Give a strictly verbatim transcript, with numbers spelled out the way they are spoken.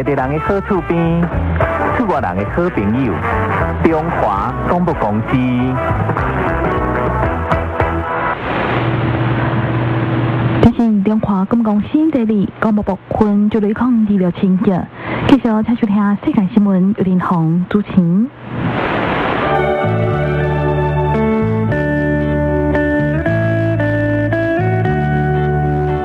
地人的好厝边，厝外人的好朋友，中华广播公司。 这是中华广播公司这里广播部分就雷控二六千九，继续请收听世界新闻由林宏主持。